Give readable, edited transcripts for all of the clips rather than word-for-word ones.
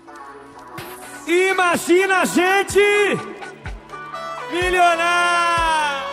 Imagina a gente milionário.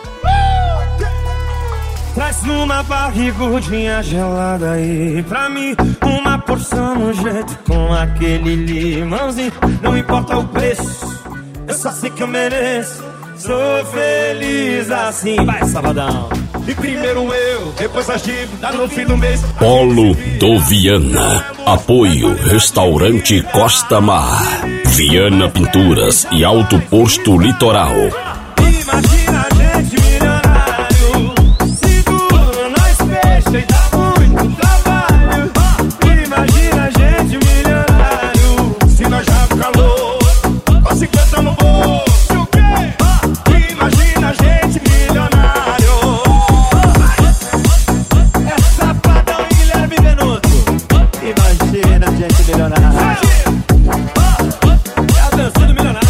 Traz numa barrigudinha gelada aí pra mim, uma porção no jeito com aquele limãozinho. Não importa o preço, eu só sei que eu mereço. Sou feliz assim. Vai, Sabadão. E primeiro eu, depois a dívida no fim do mês. Polo do Viana. Apoio Restaurante Costa Mar, Viana Pinturas e Alto Posto Litoral. Imagina a gente milionário, seguro nós fecha e dá muito trabalho. Imagina a gente milionário, se nós já no calor, com 50 no bolso. Imagina a gente milionário. É Safadão e Guilherme Venuto. Imagina a gente milionário. É a dança do milionário.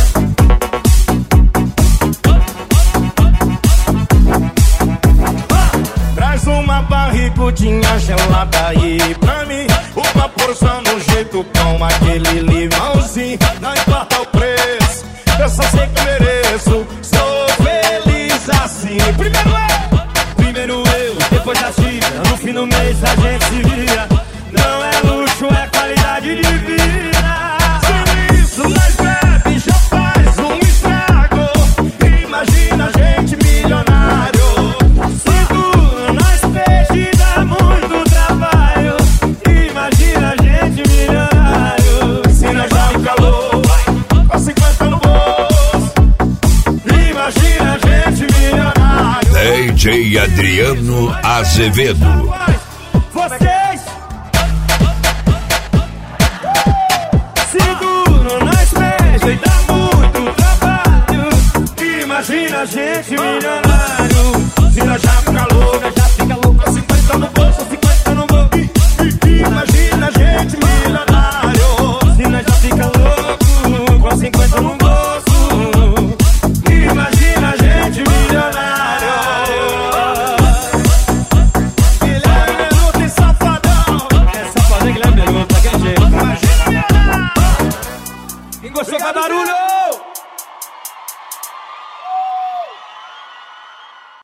Traz uma barrigudinha gelada aí pra mim, uma porção no jeito com aquele limãozinho. Não importa o preço, eu só sei que eu mereço. Sou feliz assim. Primeiro eu, depois a dívida. No fim do mês a gente se vira. Não é luxo, é qualidade de vida. Sem isso nós bebe, já faz um estrago. Imagina a gente milionário. Seguro nós peixe e dá muito trabalho. Imagina a gente milionário, se nós já no calor, com 50 no bolso. imagina a gente milionário. DJ Adriano Azevedo. Vocês seguro nós peixe e dá muito trabalho. Imagina a gente milionário.